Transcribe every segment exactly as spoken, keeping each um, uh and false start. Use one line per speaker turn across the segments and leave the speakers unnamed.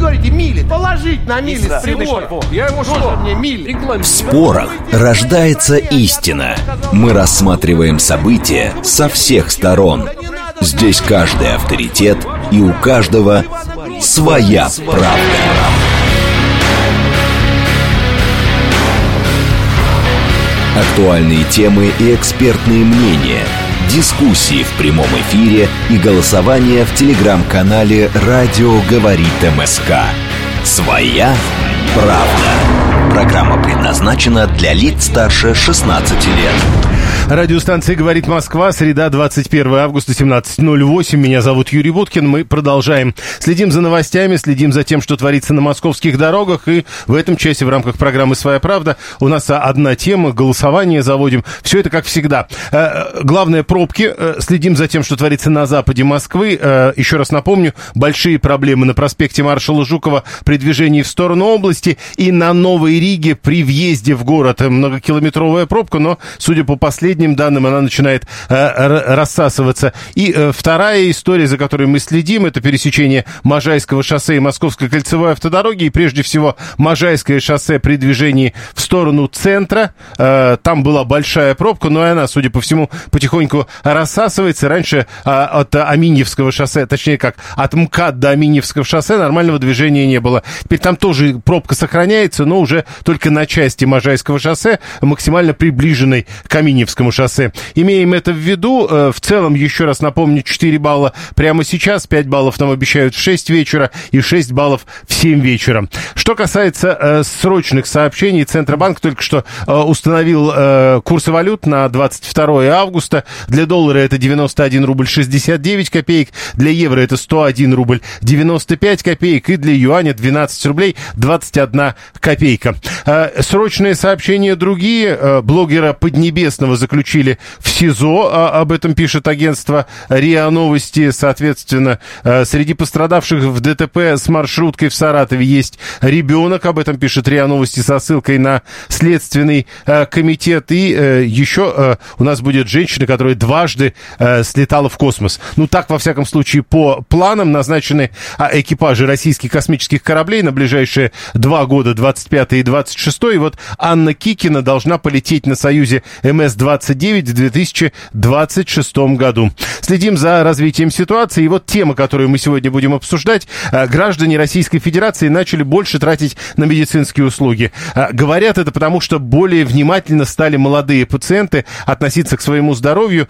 говорите, мили, положить на мили с прибора. Я его что? Мне мили.
В спорах рождается истина. Мы рассматриваем события со всех сторон. Здесь каждый авторитет, и у каждого своя правда. Актуальные темы и экспертные мнения, дискуссии в прямом эфире и голосование в телеграм-канале «Радио говорит МСК». Своя правда. Программа предназначена для лиц старше шестнадцати лет.
Радиостанция «Говорит Москва», среда, двадцать первое августа, семнадцать ноль восемь. Меня зовут Юрий Буткин. Мы продолжаем. Следим за новостями, следим за тем, что творится на московских дорогах. И в этом часе в рамках программы «Своя правда» у нас одна тема, голосование заводим. Все это как всегда. Главное, пробки. Следим за тем, что творится на западе Москвы. Еще раз напомню, большие проблемы на проспекте Маршала Жукова при движении в сторону области. И на Новой Риге при въезде в город многокилометровая пробка, но, судя по последним данным, она начинает э, рассасываться. И э, вторая история, за которой мы следим, это пересечение Можайского шоссе и Московской кольцевой автодороги. И прежде всего Можайское шоссе при движении в сторону центра. Э, там была большая пробка, но и она, судя по всему, потихоньку рассасывается. Раньше э, от Аминьевского шоссе, точнее как, от МКАД до Аминьевского шоссе нормального движения не было. Теперь там тоже пробка сохраняется, но уже только на части Можайского шоссе, максимально приближенной к Аминьевскому шоссе. Имеем это в виду. В целом, еще раз напомню, четыре балла прямо сейчас, пять баллов нам обещают в шесть вечера и шесть баллов в семь вечера. Что касается э, срочных сообщений, Центробанк только что э, установил э, курсы валют на двадцать второе августа. Для доллара это девяносто один рубль шестьдесят девять копеек, для евро это сто один рубль девяносто пять копеек и для юаня двенадцать рублей двадцать одна копейка. Э, срочные сообщения другие. Э, блогера Поднебесного заключили в СИЗО, а, об этом пишет агентство РИА Новости. Соответственно, э, среди пострадавших в ДТП с маршруткой в Саратове есть ребенок, об этом пишет РИА Новости со ссылкой на Следственный э, комитет. И э, еще э, у нас будет женщина, которая дважды э, слетала в космос. Ну, так, во всяком случае, по планам назначены э, экипажи российских космических кораблей на ближайшие два года, двадцать пятый и двадцать шестой. И вот Анна Кикина должна полететь на Союзе эм эс двадцать девять в две тысячи двадцать шестом году. Следим за развитием ситуации. И вот тема, которую мы сегодня будем обсуждать. Граждане Российской Федерации начали больше тратить на медицинские услуги. Говорят это потому, что более внимательно стали молодые пациенты относиться к своему здоровью,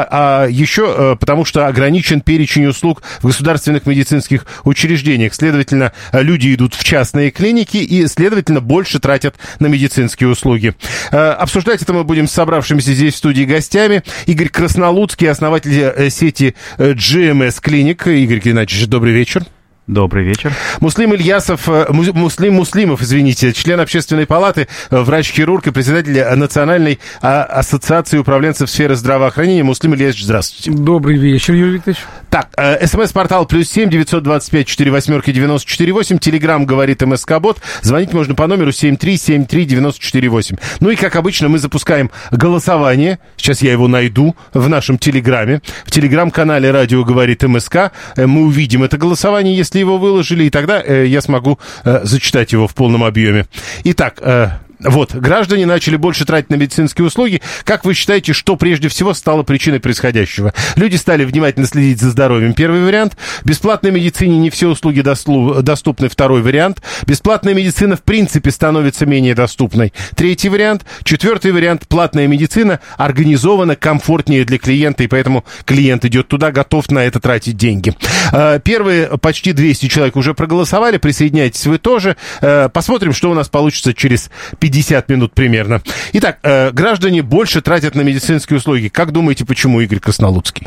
а еще потому, что ограничен перечень услуг в государственных медицинских учреждениях. Следовательно, люди идут в частные клиники и, следовательно, больше тратят на медицинские услуги. Обсуждать это мы будем с собравшимися здесь в студии гостями. Игорь Краснолуцкий, основатель сети джи эм эс Clinic. Игорь Геннадьевич, добрый вечер.
Добрый вечер.
Муслим Ильясов, Муслим Муслимов, извините, член Общественной палаты, врач-хирург и председатель Национальной ассоциации управленцев сферы здравоохранения. Муслим Ильясович, здравствуйте.
Добрый вечер, Юрий Викторович.
Так, смс-портал плюс семь девятьсот двадцать пять четыре восьмерки девяносто четыре восемь. Телеграм говорит МСК-бот. Звонить можно по номеру семь три семь три девяносто четыре восемь. Ну и, как обычно, мы запускаем голосование. Сейчас я его найду в нашем Телеграме. В Телеграм-канале «Радио говорит МСК». Мы увидим это голосование, если его выложили, и тогда э, я смогу э, зачитать его в полном объеме. Итак, э, вот, граждане начали больше тратить на медицинские услуги. Как вы считаете, что прежде всего стало причиной происходящего? Люди стали внимательно следить за здоровьем. Первый вариант. Бесплатной медицине не все услуги доступны. Второй вариант. Бесплатная медицина в принципе становится менее доступной. Третий вариант. Четвертый вариант. Платная медицина организована комфортнее для клиента, и поэтому клиент идет туда, готов на это тратить деньги. Первые почти двести человек уже проголосовали. Присоединяйтесь вы тоже. Посмотрим, что у нас получится через пятьдесят минут примерно. Итак, э, граждане больше тратят на медицинские услуги. Как думаете, почему, Игорь Краснолуцкий?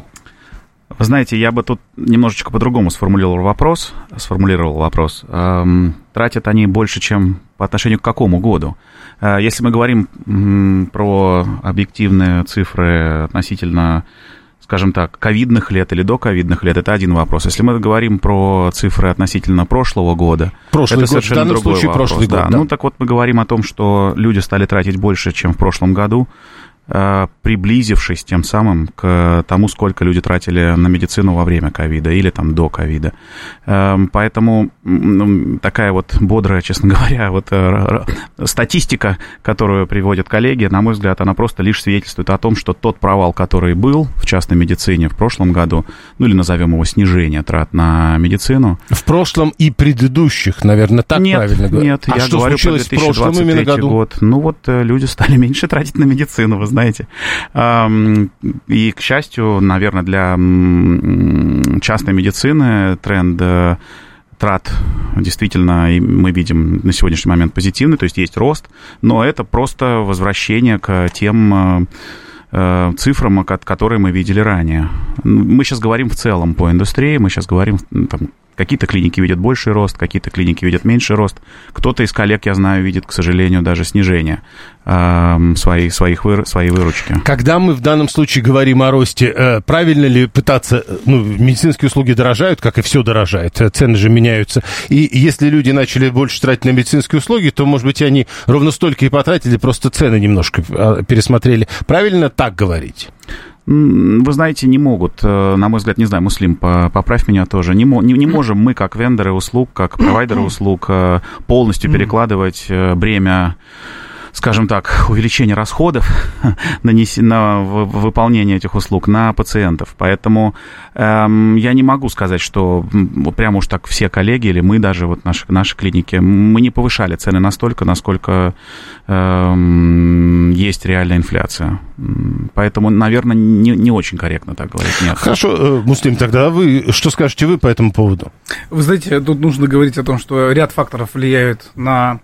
Вы знаете, я бы тут немножечко по-другому сформулировал вопрос. Сформулировал вопрос. Эм, тратят они больше, чем по отношению к какому году? Э, если мы говорим м, про объективные цифры относительно, скажем так, ковидных лет или до ковидных лет, это один вопрос. Если мы говорим про цифры относительно прошлого года,
прошлый
это
год,
совершенно
в данном
другой
случае
вопрос.
Прошлый
да.
год, да.
Ну, так вот, мы говорим о том, что люди стали тратить больше, чем в прошлом году. приблизившись тем самым к тому, сколько люди тратили на медицину во время ковида или там до ковида. Поэтому такая вот бодрая, честно говоря, вот статистика, которую приводят коллеги, на мой взгляд, она просто лишь свидетельствует о том, что тот провал, который был в частной медицине в прошлом году, ну или назовем его снижение трат на медицину.
В прошлом и предыдущих, наверное, так
нет,
правильно говорю.
Нет,
а
я
что
говорю
случилось
про
в прошлом именно году?
Год. Ну вот люди стали меньше тратить на медицину, вы знаете. И, к счастью, наверное, для частной медицины тренд трат действительно мы видим на сегодняшний момент позитивный, то есть есть рост, но это просто возвращение к тем цифрам, которые мы видели ранее. Мы сейчас говорим в целом по индустрии, мы сейчас говорим, там, какие-то клиники видят больший рост, какие-то клиники видят меньший рост. Кто-то из коллег, я знаю, видит, к сожалению, даже снижение э, своей, своих вы, своей выручки.
Когда мы в данном случае говорим о росте, э, правильно ли пытаться... Ну, медицинские услуги дорожают, как и все дорожает, цены же меняются. И если люди начали больше тратить на медицинские услуги, то, может быть, они ровно столько и потратили, просто цены немножко пересмотрели. Правильно так говорить?
Вы знаете, не могут, на мой взгляд, не знаю, Муслим, поправь меня тоже, не, не, не можем мы, как вендоры услуг, как провайдеры услуг, полностью перекладывать бремя, скажем так, увеличение расходов на, на выполнение этих услуг на пациентов. Поэтому эм, я не могу сказать, что прямо уж так все коллеги или мы даже, вот наши, наши клиники, мы не повышали цены настолько, насколько эм, есть реальная инфляция. Поэтому, наверное, не, не очень корректно так говорить. Нет.
Хорошо, Муслим, тогда вы, что скажете вы по этому поводу?
Вы знаете, тут нужно говорить о том, что ряд факторов влияют на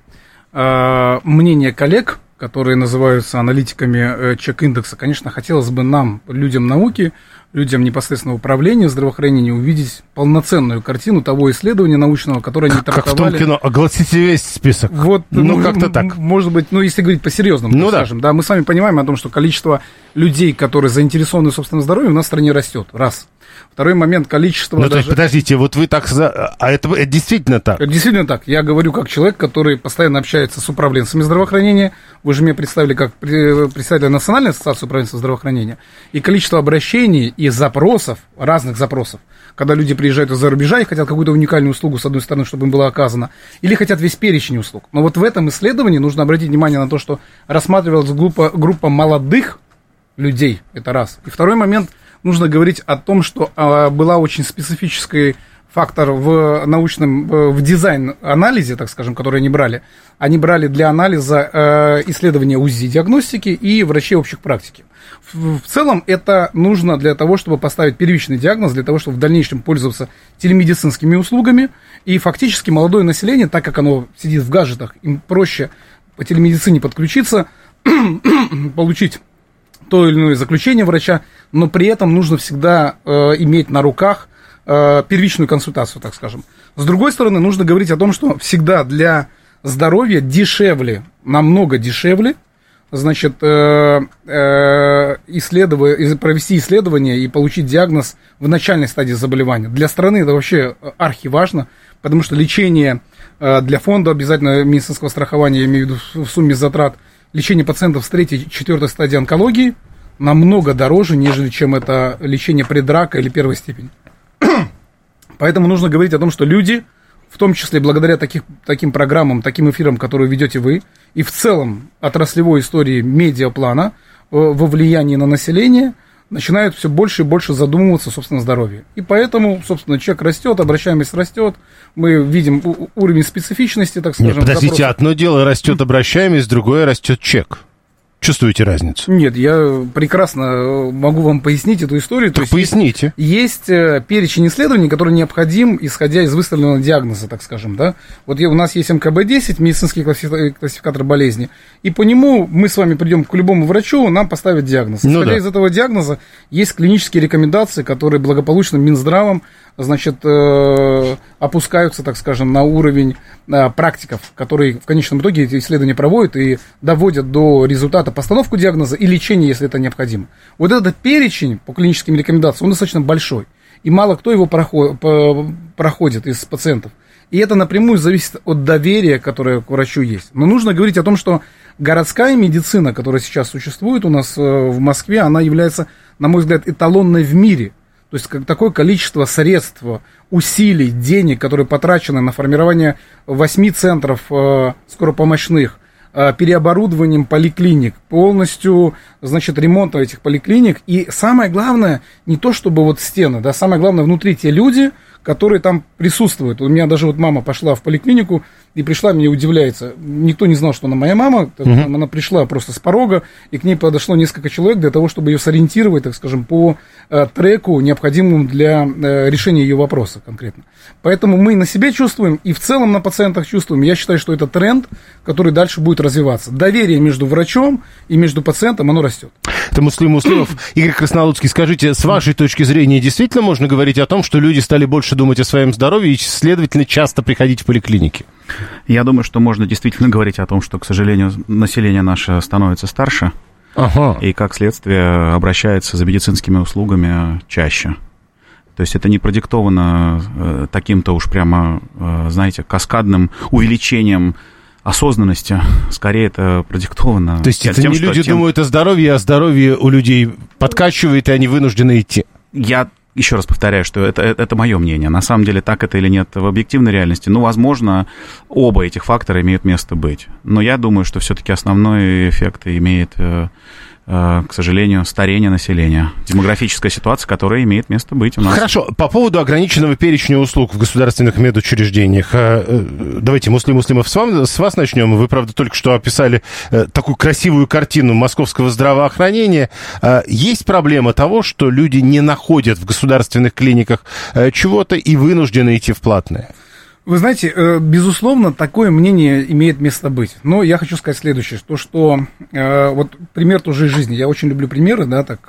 мнение коллег, которые называются аналитиками чек-индекса. Конечно, хотелось бы нам, людям науки, людям непосредственного управления здравоохранения, увидеть полноценную картину того исследования научного, которое они трактовали.
Как в том кино, огласите весь список.
Вот,
ну, ну, как-то так.
Может быть, ну, если говорить по-серьезному, ну, да. скажем, да, мы с вами понимаем о том, что количество людей, которые заинтересованы в собственном здоровье, у нас в стране растет. Раз. Второй момент, количество...
Ну,
даже...
то есть, подождите, вот вы так... За... А это, это действительно так?
Это действительно так. Я говорю как человек, который постоянно общается с управленцами здравоохранения. Вы же меня представили как представителя Национальной ассоциации управленцев здравоохранения. И количество обращений и запросов, разных запросов, когда люди приезжают из-за рубежа и хотят какую-то уникальную услугу, с одной стороны, чтобы им было оказано, или хотят весь перечень услуг. Но вот в этом исследовании нужно обратить внимание на то, что рассматривалась группа, группа молодых людей, это раз. И второй момент, нужно говорить о том, что а, была очень специфический фактор в научном, в дизайн-анализе, так скажем, который они брали. Они брали для анализа э, исследования УЗИ-диагностики и врачей общих практики. В, в целом это нужно для того, чтобы поставить первичный диагноз, для того, чтобы в дальнейшем пользоваться телемедицинскими услугами. И фактически молодое население, так как оно сидит в гаджетах, им проще по телемедицине подключиться, получить то или иное заключение врача, но при этом нужно всегда э, иметь на руках э, первичную консультацию, так скажем. С другой стороны, нужно говорить о том, что всегда для здоровья дешевле, намного дешевле, значит, э, э, исследовать, провести исследование и получить диагноз в начальной стадии заболевания. Для страны это вообще архиважно, потому что лечение э, для фонда обязательно медицинского страхования, я имею в виду в сумме затрат, лечение пациентов с третьей, четвертой стадии онкологии намного дороже, нежели чем это лечение предрака или первой степени. Поэтому нужно говорить о том, что люди, в том числе благодаря таких, таким программам, таким эфирам, которые ведете вы, и в целом отраслевой истории медиаплана во влиянии на население, начинают все больше и больше задумываться о собственном здоровье. И поэтому, собственно, чек растет, обращаемость растет, мы видим уровень специфичности, так скажем.
Нет, подождите,
запросов.
Одно дело растет обращаемость, другое растет чек. Чувствуете разницу?
Нет, я прекрасно могу вам пояснить эту историю.
Так То есть поясните.
Есть, есть перечень исследований, который необходим, исходя из выставленного диагноза, так скажем, да. Вот у нас есть эм ка бэ десять, медицинский классификатор болезни, и по нему мы с вами придем к любому врачу, нам поставят диагноз. Исходя ну да. из этого диагноза есть клинические рекомендации, которые благополучно Минздравом, значит, э, опускаются, так скажем, на уровень э, практиков, которые в конечном итоге эти исследования проводят и доводят до результата постановку диагноза и лечения, если это необходимо. Вот этот перечень по клиническим рекомендациям, он достаточно большой. и мало кто его проход, проходит из пациентов. И это напрямую зависит от доверия, которое к врачу есть. Но нужно говорить о том, что городская медицина, которая сейчас существует у нас в Москве, она является, на мой взгляд, эталонной в мире. То есть как такое количество средств, усилий, денег, которые потрачены на формирование восьми центров э, скоропомощных, э, переоборудованием поликлиник, полностью, значит, ремонтом этих поликлиник. И самое главное, не то чтобы вот стены, да, самое главное внутри те люди, которые там присутствуют. У меня даже вот мама пошла в поликлинику и пришла, мне удивляется. Никто не знал, что она моя мама. Uh-huh. Она пришла просто с порога, и к ней подошло несколько человек для того, чтобы ее сориентировать, так скажем, по э, треку, необходимому для э, решения ее вопроса конкретно. Поэтому мы на себе чувствуем и в целом на пациентах чувствуем. Я считаю, что это тренд, который дальше будет развиваться. Доверие между врачом и между пациентом, оно растет.
Это Муслим Муслимов. Игорь Краснолудский, скажите, с вашей точки зрения, действительно можно говорить о том, что люди стали больше думать о своем здоровье и, следовательно, часто приходить в поликлиники?
Я думаю, что можно действительно говорить о том, что, к сожалению, население наше становится старше, ага. и, как следствие, обращается за медицинскими услугами чаще. То есть это не продиктовано э, таким-то уж прямо, э, знаете, каскадным увеличением осознанности. Скорее, это продиктовано...
То есть это
тем,
не люди
тем...
думают о здоровье, а здоровье у людей подкачивает, и они вынуждены идти?
Я... Еще раз повторяю, что это, это, это мое мнение. На самом деле, так это или нет в объективной реальности. Ну, возможно, оба этих фактора имеют место быть. Но я думаю, что все-таки основной эффект имеет, э, э, к сожалению, старение населения. Демографическая ситуация, которая имеет место быть у нас.
Хорошо. По поводу ограниченного перечня услуг в государственных медучреждениях. Давайте, Муслим Муслимов, с, вам, с вас начнем. Вы, правда, только что описали такую красивую картину московского здравоохранения. Есть проблема того, что люди не находят в государственных государственных клиниках чего-то и вынуждены идти в платное?
Вы знаете, безусловно, такое мнение имеет место быть. Но я хочу сказать следующее, то, что вот пример тоже из жизни. Я очень люблю примеры, да, так.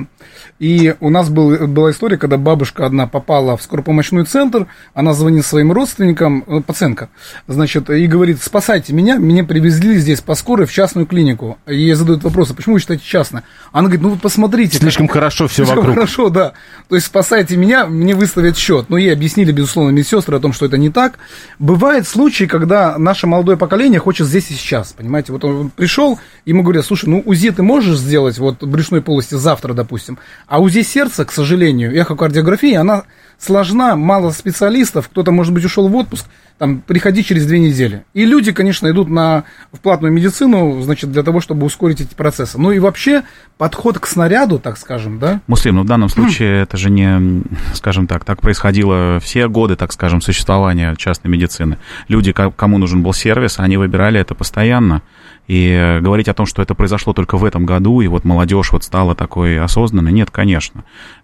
И у нас был, была история, когда бабушка одна попала в скоропомощной центр, она звонит своим родственникам, пациентка, значит, и говорит: спасайте меня, меня привезли здесь по скорой в частную клинику. И ей задают вопрос: а почему вы считаете частно? Она говорит: ну вот посмотрите.
Слишком так, хорошо все
слишком
вокруг.
Хорошо, да. То есть спасайте меня, мне выставят счет. Но ей объяснили, безусловно, медсестры о том, что это не так. Бывают случаи, когда наше молодое поколение хочет здесь и сейчас, понимаете, вот он пришел, ему говорят: слушай, ну УЗИ ты можешь сделать вот брюшной полости завтра, допустим, а УЗИ сердца, к сожалению, эхокардиография, она сложна, мало специалистов, кто-то, может быть, ушел в отпуск, там, приходи через две недели. И люди, конечно, идут на, в платную медицину, значит, для того, чтобы ускорить эти процессы. Ну и вообще подход к снаряду, так скажем, да?
Муслим, ну в данном случае это же не, скажем так, так происходило все годы, так скажем, существования частной медицины. Люди, кому нужен был сервис, они выбирали это постоянно. И говорить о том, что это произошло только в этом году, и вот молодежь вот стала такой осознанной, нет, конечно.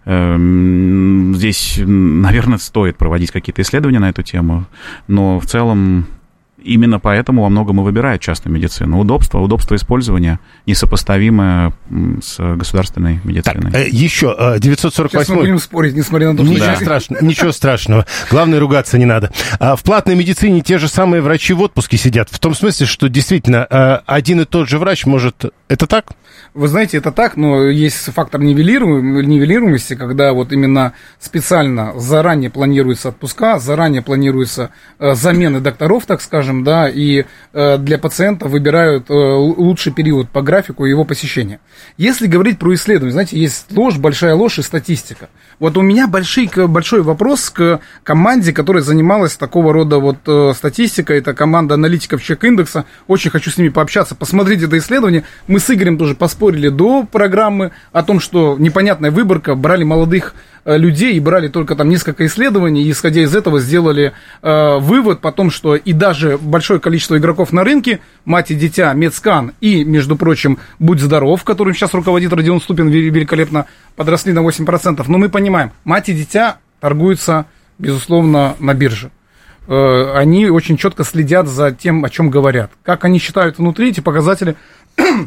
Здесь, наверное, стоит проводить какие-то исследования на эту тему, но в целом именно поэтому во многом и выбирают частную медицину. Удобство, удобство использования несопоставимое с государственной медициной.
Так, еще девятьсот сорок восемь...
Сейчас мы будем спорить, несмотря на то,
что... Ничего,
да.
страшного, ничего страшного. Главное, ругаться не надо. В платной медицине те же самые врачи в отпуске сидят. В том смысле, что действительно один и тот же врач может... Это так?
Вы знаете, это так, но есть фактор нивелируемости, когда вот именно специально заранее планируются отпуска, заранее планируются замены докторов, так скажем, да, и для пациента выбирают лучший период по графику его посещения. Если говорить про исследования, знаете, есть ложь, большая ложь и статистика. Вот у меня большой, большой вопрос к команде, которая занималась такого рода вот статистикой. Это команда аналитиков Чек-индекса. Очень хочу с ними пообщаться. Посмотрите это исследование. Мы с Игорем тоже поспорили до программы о том, что непонятная выборка, брали молодых людей и брали только там несколько исследований, и исходя из этого сделали э, вывод потом, что и даже большое количество игроков на рынке, мать и дитя, Медскан и, между прочим, Будь здоров, которым сейчас руководит Родион Ступин, великолепно подросли на восемь процентов. Но мы понимаем, мать и дитя торгуются, безусловно, на бирже. Э, они очень четко следят за тем, о чем говорят. Как они считают внутри, эти показатели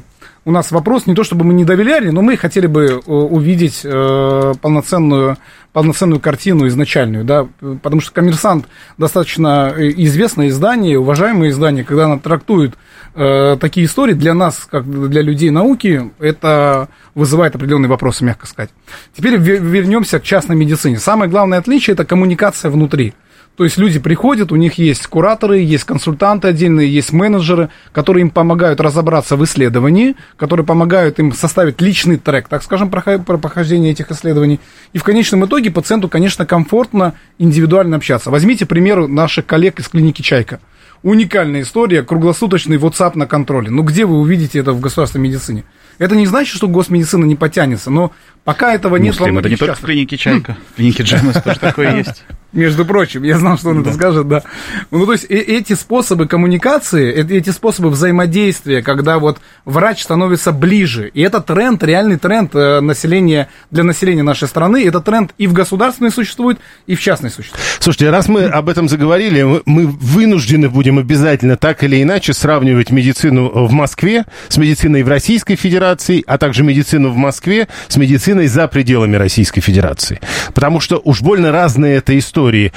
у нас вопрос не то, чтобы мы не доверяли, но мы хотели бы увидеть э, полноценную, полноценную картину изначальную, да, потому что «Коммерсант» достаточно известное издание, уважаемое издание, когда оно трактует э, такие истории, для нас, как для людей науки, это вызывает определенные вопросы, мягко сказать. Теперь вернемся к частной медицине. Самое главное отличие – это коммуникация внутри. То есть люди приходят, у них есть кураторы, есть консультанты отдельные, есть менеджеры, которые им помогают разобраться в исследовании, которые помогают им составить личный трек, так скажем, про прохождение этих исследований. И в конечном итоге пациенту, конечно, комфортно индивидуально общаться. Возьмите пример наших коллег из клиники «Чайка». Уникальная история, круглосуточный WhatsApp на контроле. Ну, где вы увидите это в государственной медицине? Это не значит, что госмедицина не потянется, но пока этого нет...
Муслим, это не только в клинике «Чайка», в клинике «Джемес» тоже такое есть.
Между прочим, я знал, что он да. это скажет, да. Ну, то есть, эти способы коммуникации, эти способы взаимодействия, когда вот врач становится ближе, и это тренд, реальный тренд населения, для населения нашей страны, это тренд и в государственной существует, и в частной существует.
Слушайте, раз мы об этом заговорили, мы вынуждены будем обязательно так или иначе сравнивать медицину в Москве с медициной в Российской Федерации, а также медицину в Москве с медициной за пределами Российской Федерации. Потому что уж больно разные это истории. Истории.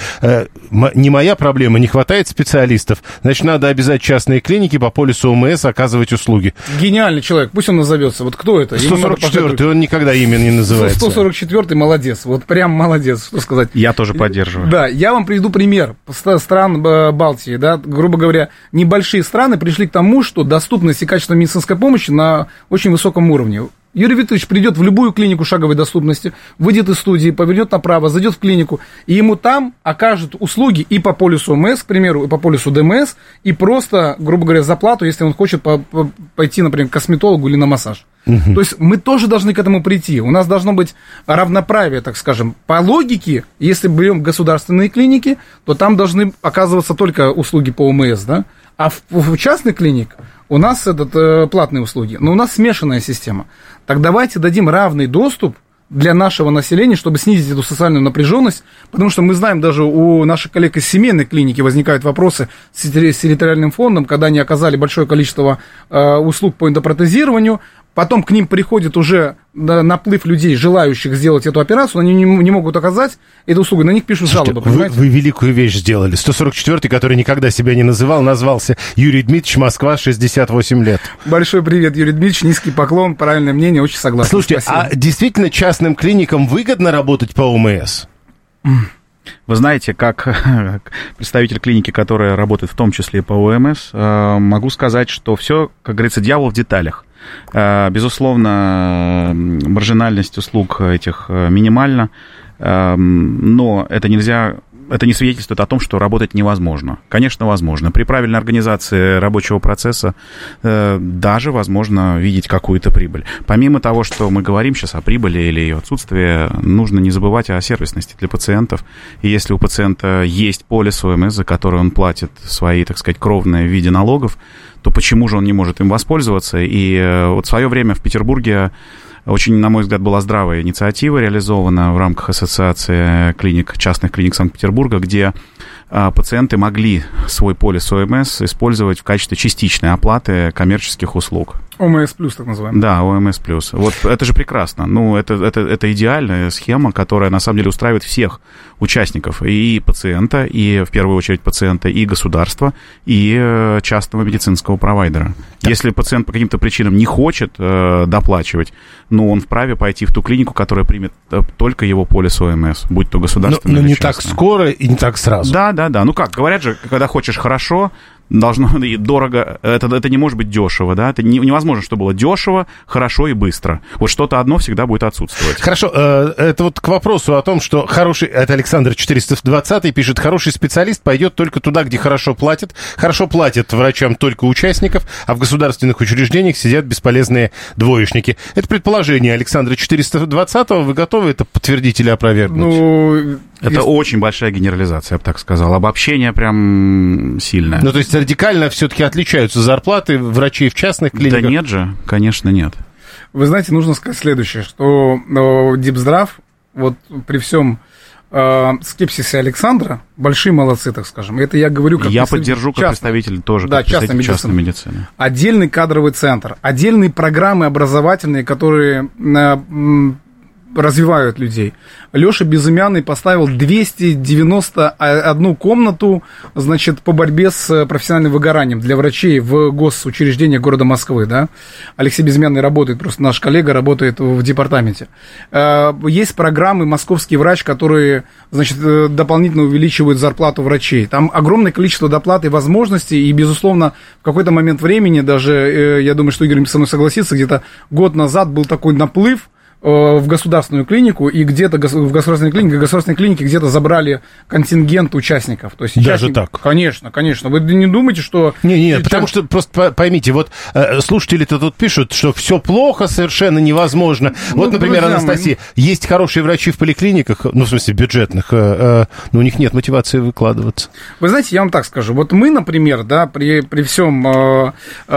Не моя проблема, не хватает специалистов, значит, надо обязать частные клиники по полису ОМС оказывать услуги.
Гениальный человек, пусть он назовется. Вот кто это?
сто сорок четвёртый, он никогда имя не называется.
сто сорок четвёртый молодец, вот прям молодец, что сказать.
Я тоже поддерживаю.
Да, я вам приведу пример стран Балтии, да, грубо говоря, небольшие страны пришли к тому, что доступность и качество медицинской помощи на очень высоком уровне. Юрий Викторович придет в любую клинику шаговой доступности, выйдет из студии, повернет направо, зайдет в клинику, и ему там окажут услуги и по полису ОМС, к примеру, и по полису ДМС, и просто, грубо говоря, за плату, если он хочет по- по- пойти, например, к косметологу или на массаж. Угу. То есть мы тоже должны к этому прийти. У нас должно быть равноправие, так скажем. По логике, если берем государственные клиники, то там должны оказываться только услуги по ОМС, да? А в, в частных клиниках у нас этот, э, платные услуги, но у нас смешанная система. Так давайте дадим равный доступ для нашего населения, чтобы снизить эту социальную напряженность, потому что мы знаем, даже у наших коллег из семейной клиники возникают вопросы с территориальным фондом, когда они оказали большое количество э, услуг по эндопротезированию, потом к ним приходит уже наплыв людей, желающих сделать эту операцию, они не, не могут оказать эту услугу, на них пишут
Слушайте,
жалобы.
Вы, вы великую вещь сделали. сто сорок четвёртый, который никогда себя не называл, назвался Юрий Дмитриевич, Москва, шестьдесят восемь лет.
Большой привет, Юрий Дмитриевич, низкий поклон, правильное мнение, очень согласен.
Слушайте,
Спасибо.
А действительно частным клиникам выгодно работать по ОМС?
Вы знаете, как представитель клиники, которая работает в том числе и по ОМС, могу сказать, что все, как говорится, дьявол в деталях. Безусловно, маржинальность услуг этих минимальна, но это нельзя... Это не свидетельствует о том, что работать невозможно. Конечно, возможно. При правильной организации рабочего процесса э, даже возможно видеть какую-то прибыль. Помимо того, что мы говорим сейчас о прибыли или ее отсутствии, нужно не забывать о сервисности для пациентов. И если у пациента есть полис ОМС, за который он платит свои, так сказать, кровные в виде налогов, то почему же он не может им воспользоваться? И э, вот в свое время в Петербурге очень, на мой взгляд, была здравая инициатива реализована в рамках Ассоциации клиник, частных клиник Санкт-Петербурга, где а, пациенты могли свой полис ОМС использовать в качестве частичной оплаты коммерческих услуг.
ОМС плюс, так называемый.
Да, ОМС плюс. Вот это же прекрасно. Ну, это, это, это идеальная схема, которая, на самом деле, устраивает всех участников. И пациента, и, в первую очередь, пациента, и государства, и частного медицинского провайдера. Да. Если пациент по каким-то причинам не хочет э, доплачивать, ну, он вправе пойти в ту клинику, которая примет только его полис ОМС, будь то государственный или
Но, но не
частный.
так скоро и не так сразу.
Да, да, да. Ну как, говорят же, когда хочешь хорошо, должно и дорого, это, это не может быть дешево, да, это не, невозможно, чтобы было дешево, хорошо и быстро. Вот что-то одно всегда будет отсутствовать.
Хорошо, э, это вот к вопросу о том, что хороший, это Александр четыреста двадцатый пишет, хороший специалист пойдет только туда, где хорошо платят, хорошо платят врачам только участников, а в государственных учреждениях сидят бесполезные двоечники. Это предположение Александра четыреста двадцатого, вы готовы это подтвердить или опровергнуть?
Ну...
Это Есть... очень большая генерализация, я бы так сказал. Обобщение прям сильное.
Ну, то есть радикально все-таки отличаются зарплаты врачей в частных клиниках?
Да нет же, конечно, нет.
Вы знаете, нужно сказать следующее, что Дипздрав, вот при всем э, скепсисе Александра, большие молодцы, так скажем. Это я говорю как
Я поддержу как
частной,
представитель тоже,
да,
как представитель
частной
частной медицины. медицины.
Отдельный кадровый центр, отдельные программы образовательные, которые э, развивают людей. Леша Безымянный поставил двести девяносто одну комнату, значит, по борьбе с профессиональным выгоранием для врачей в госучреждениях города Москвы, да. Алексей Безымянный работает, просто наш коллега работает в департаменте. Есть программы «Московский врач», которые, значит, дополнительно увеличивают зарплату врачей. Там огромное количество доплат и возможностей, и, безусловно, в какой-то момент времени, даже, я думаю, что Игорь со мной согласится, где-то год назад был такой наплыв в государственную клинику, и где-то в государственной клинике, в государственной клинике где-то забрали контингент участников. То есть
даже
участник...
так?
Конечно, конечно. Вы не думаете, что...
Не, не, потому что, просто поймите, вот э, слушатели-то тут пишут, что все плохо, совершенно невозможно. Ну, вот, например, Анастасия, мы... есть хорошие врачи в поликлиниках, ну, в смысле, бюджетных, э, э, но у них нет мотивации выкладываться.
Вы знаете, я вам так скажу, вот мы, например, да, при, при всем, э,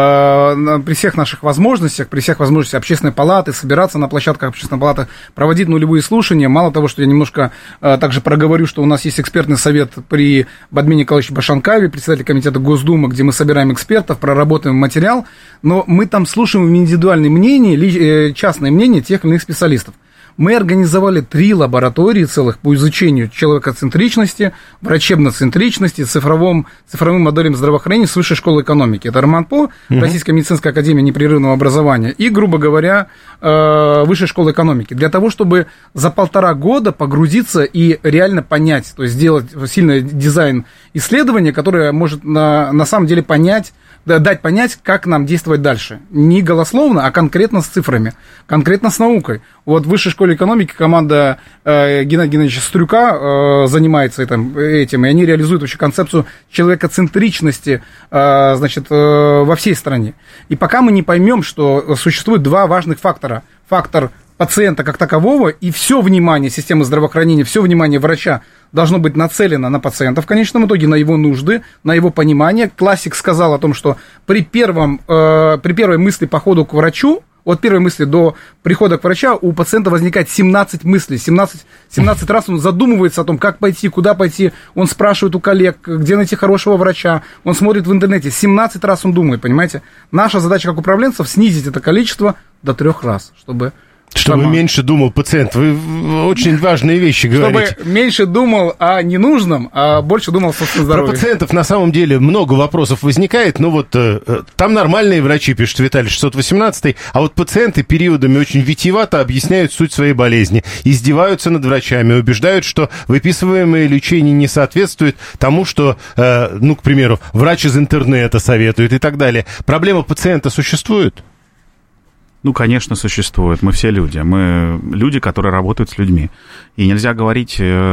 э, при всех наших возможностях, при всех возможностях общественной палаты, собираться на площадках общественной палаты, проводить нулевые слушания. Мало того, что я немножко э, также проговорю, что у нас есть экспертный совет при Бадмине Николаевиче Башанкаеве, председателе комитета Госдумы, где мы собираем экспертов, проработаем материал, но мы там слушаем индивидуальные мнения, ли, э, частные мнения тех или иных специалистов. Мы организовали три лаборатории целых по изучению человекоцентричности, врачебноцентричности, цифровым, цифровым моделям здравоохранения с Высшей школы экономики. Это РМАНПО, угу. Российская медицинская академия непрерывного образования, и, грубо говоря, Высшая школа экономики. Для того, чтобы за полтора года погрузиться и реально понять, то есть сделать сильный дизайн исследования, которое может на, на самом деле понять, дать понять, как нам действовать дальше. Не голословно, а конкретно с цифрами, конкретно с наукой. Вот в Высшей школе экономики команда э, Геннадия Геннадьевича Стрюка э, занимается этим, этим, и они реализуют вообще концепцию человекоцентричности э, значит, э, во всей стране. И пока мы не поймем, что существует два важных фактора. Фактор пациента как такового, и все внимание системы здравоохранения, все внимание врача должно быть нацелено на пациента в конечном итоге, на его нужды, на его понимание. Классик сказал о том, что при, первом, э, при первой мысли по ходу к врачу, от первой мысли до прихода к врачу у пациента возникает семнадцать мыслей, семнадцать, семнадцать раз он задумывается о том, как пойти, куда пойти, он спрашивает у коллег, где найти хорошего врача, он смотрит в интернете, семнадцать раз он думает, понимаете? Наша задача как управленцев снизить это количество до трех раз, чтобы...
Чтобы Сама. меньше думал пациент. Вы очень важные вещи говорите.
Чтобы меньше думал о ненужном, а больше думал о собственном здоровье.
Про пациентов на самом деле много вопросов возникает. Ну вот э, там нормальные врачи, пишет Виталий шестьсот восемнадцатый, а вот пациенты периодами очень витиевато объясняют суть своей болезни, издеваются над врачами, убеждают, что выписываемое лечение не соответствует тому, что, э, ну, к примеру, врач из интернета советует и так далее. Проблема пациента существует?
Ну, конечно, существует. Мы все люди. Мы люди, которые работают с людьми. И нельзя говорить,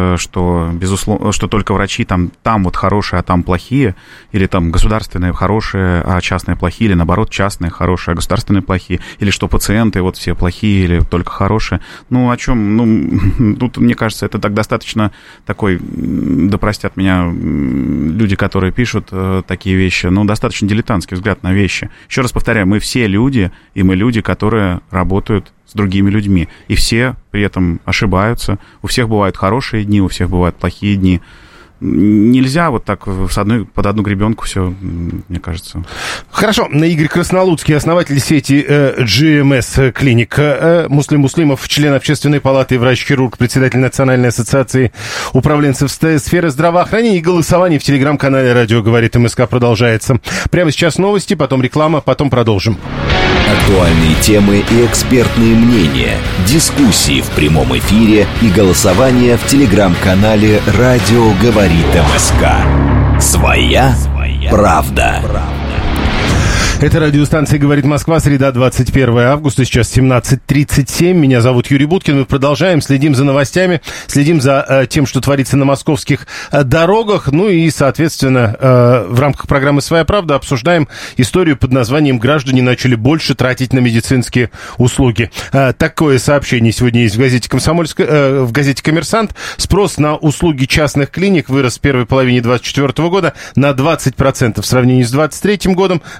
что, безусловно, что только врачи там, там вот хорошие, а там плохие, или там государственные хорошие, а частные плохие, или наоборот, частные хорошие, а государственные плохие, или что пациенты вот все плохие, или только хорошие. Ну, о чем? Ну, тут, мне кажется, это так достаточно такой, да простят меня люди, которые пишут такие вещи, ну, достаточно дилетантский взгляд на вещи. Еще раз повторяю, мы все люди, и мы люди, которые которые работают с другими людьми. И все при этом ошибаются. У всех бывают хорошие дни, у всех бывают плохие дни. Нельзя вот так с одной, под одну гребенку все, мне кажется.
Хорошо. Игорь Краснолудский, основатель сети э, джи эм эс Клиник. Э, Муслим Муслимов, член Общественной палаты, врач-хирург, председатель Национальной ассоциации управленцев сферы здравоохранения. И голосование в телеграм-канале «Радио говорит МСК» продолжается. Прямо сейчас новости, потом реклама, потом продолжим.
Актуальные темы и экспертные мнения, дискуссии в прямом эфире и голосование в телеграм-канале «Радио говорит МСК». Своя правда.
Это радиостанция «Говорит Москва», среда, двадцать первое августа, сейчас семнадцать тридцать семь. Меня зовут Юрий Буткин. Мы продолжаем, следим за новостями, следим за э, тем, что творится на московских э, дорогах. Ну и, соответственно, э, в рамках программы «Своя правда» обсуждаем историю под названием «Граждане начали больше тратить на медицинские услуги». Э, такое сообщение сегодня есть в газете «Комсомольская», э, в газете «Коммерсант». Спрос на услуги частных клиник вырос в первой половине двадцать четвёртого года на двадцать процентов в сравнении с двадцать третьим годом. Размер среднего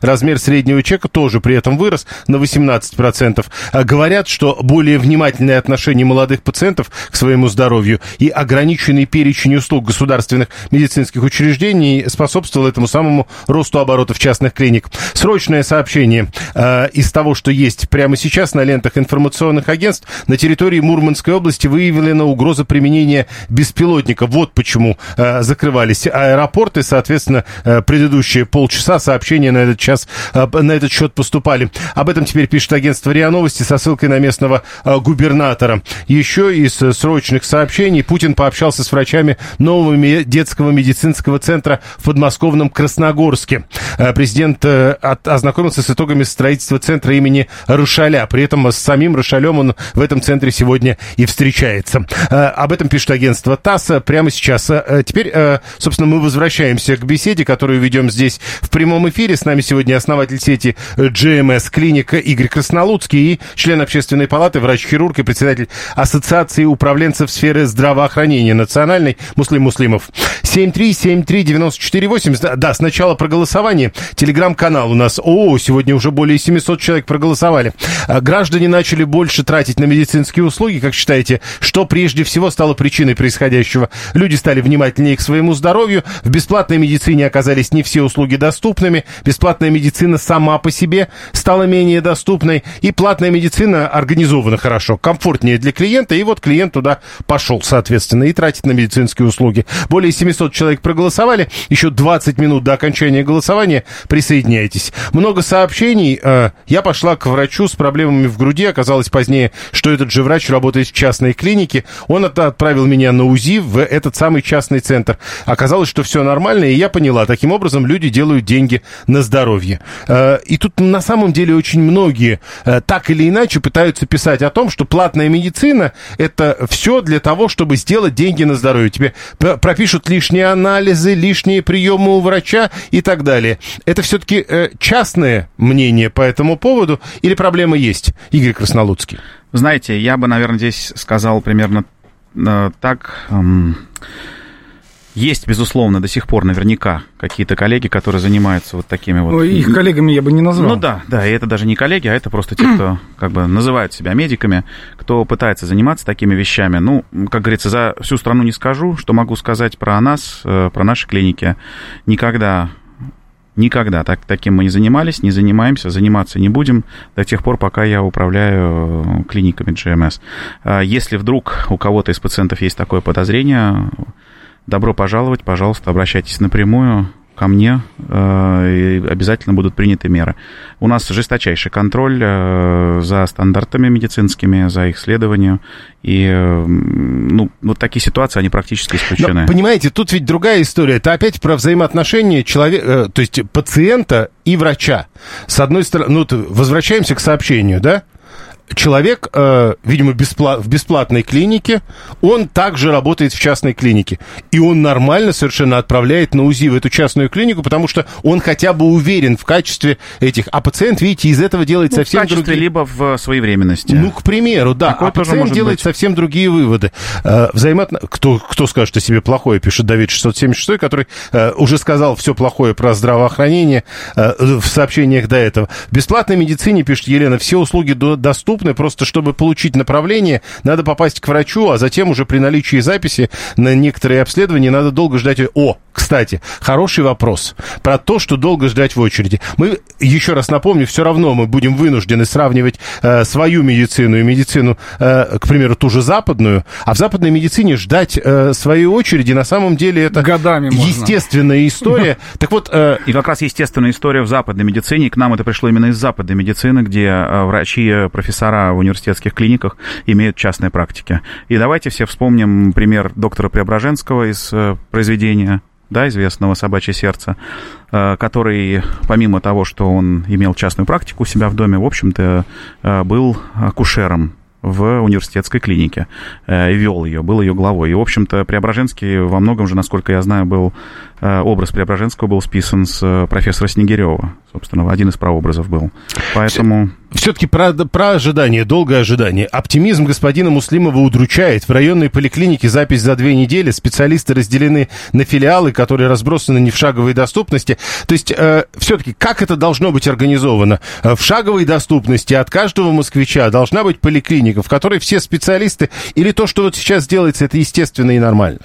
среднего чека тоже при этом вырос на восемнадцать процентов. Говорят, что более внимательное отношение молодых пациентов к своему здоровью и ограниченный перечень услуг государственных медицинских учреждений способствовал этому самому росту оборотов частных клиник. Срочное сообщение э, из того, что есть прямо сейчас на лентах информационных агентств. На территории Мурманской области выявлена угроза применения беспилотников. Вот почему э, закрывались аэропорты. Соответственно, э, предыдущие полчаса сообщения на этот час, э, на этот счет поступали. Об этом теперь пишет агентство РИА Новости со ссылкой на местного э, губернатора. Еще из э, срочных сообщений. Путин пообщался с врачами нового детского медицинского центра в подмосковном Красногорске. Э, президент э, от, ознакомился с итогами строительства центра имени Рышаля. При этом с самим Рышалем он в этом центре сегодня и встречается. Э, об этом пишет агентство ТАСС прямо сейчас. Э, теперь, э, собственно, мы возвращаемся к беседе, которую ведем здесь в прямом эфире. С нами сегодня основатель сети джи эм эс клиника Игорь Краснолуцкий и член Общественной палаты, врач-хирург и председатель Ассоциации управленцев сферы здравоохранения национальной Муслим Муслимов. семь три семь три девяносто четыре восемь. Да, сначала про голосование. Телеграм-канал у нас. О, сегодня уже более семьсот человек проголосовали. Граждане начали больше тратить на медицинские услуги. Как считаете, что прежде всего стало причиной происходящего? Люди стали внимательнее к своему здоровью. В бесплатной медицине оказались не все услуги доступными. Бесплатная медицина сама по себе стала менее доступной. И платная медицина организована хорошо, комфортнее для клиента. И вот клиент туда пошел, соответственно, и тратит на медицинские услуги. Более семьсот человек проголосовали. Еще двадцать минут до окончания голосования. Присоединяйтесь. Много сообщений. Я пошла к врачу с проблемами в груди. Оказалось позднее, что этот же врач работает в частной клинике. Он отправил меня на УЗИ в этот самый частный центр. Оказалось, что все нормально, и я поняла. Таким образом, люди делают деньги на здоровье. И тут на самом деле очень многие так или иначе пытаются писать о том, что платная медицина – это все для того, чтобы сделать деньги на здоровье. Тебе пропишут лишние анализы, лишние приемы у врача и так далее. Это все-таки частное мнение по этому поводу или проблема есть, Игорь Краснолуцкий?
Знаете, я бы, наверное, здесь сказал примерно э, так. Эм, есть, безусловно, до сих пор наверняка какие-то коллеги, которые занимаются вот такими вот...
Ну, их коллегами я бы не назвал.
Ну да, да, и это даже не коллеги, а это просто те, кто как бы называют себя медиками, кто пытается заниматься такими вещами. Ну, как говорится, за всю страну не скажу, что могу сказать про нас, э, про наши клиники. Никогда... Никогда так, таким мы не занимались, не занимаемся, заниматься не будем до тех пор, пока я управляю клиниками джи эм эс. Если вдруг у кого-то из пациентов есть такое подозрение, добро пожаловать, пожалуйста, обращайтесь напрямую ко мне, и обязательно будут приняты меры. У нас жесточайший контроль за стандартами медицинскими, за их следованием, и ну, вот такие ситуации, они практически исключены.
Но, понимаете, тут ведь другая история. Это опять про взаимоотношения человека, то есть пациента и врача. С одной стороны, ну, возвращаемся к сообщению, да? Человек, э, видимо, беспла- в бесплатной клинике, он также работает в частной клинике. И он нормально совершенно отправляет на УЗИ в эту частную клинику, потому что он хотя бы уверен в качестве этих... А пациент, видите, из этого делает
ну,
совсем
другие... в качестве,
другие...
либо в своевременности.
Ну, к примеру, да. Такое а пациент делает быть. совсем другие выводы. Э, взаимоотно... кто, кто скажет о себе плохое, пишет Давид шестьсот семьдесят шесть, который э, уже сказал все плохое про здравоохранение э, в сообщениях до этого. В бесплатной медицине, пишет Елена, все услуги до- доступны. Просто чтобы получить направление, надо попасть к врачу, а затем уже при наличии записи на некоторые обследования надо долго ждать. О, кстати, хороший вопрос про то, что долго ждать в очереди. Мы, еще раз напомню, все равно мы будем вынуждены сравнивать э, свою медицину и медицину, э, к примеру, ту же западную, а в западной медицине ждать э, своей очереди на самом деле это
годами
естественная история. Так вот, э,
и как раз естественная история в западной медицине, и к нам это пришло именно из западной медицины, где э, врачи, профессора в университетских клиниках имеют частные практики. И давайте все вспомним пример доктора Преображенского из э, произведения, да, известного «Собачье сердце», э, который, помимо того, что он имел частную практику у себя в доме, в общем-то, э, был акушером в университетской клинике, э, вел ее, был ее главой. И, в общем-то, Преображенский во многом же, насколько я знаю, был образ Преображенского был списан с профессора Снегирева. Собственно, один из прообразов был. Поэтому...
Все-таки про, про ожидание, долгое ожидание. Оптимизм господина Муслимова удручает. В районной поликлинике запись за две недели. Специалисты разделены на филиалы, которые разбросаны не в шаговой доступности. То есть, э, все-таки, как это должно быть организовано? В шаговой доступности от каждого москвича должна быть поликлиника, в которой все специалисты, или то, что вот сейчас делается, это естественно и нормально?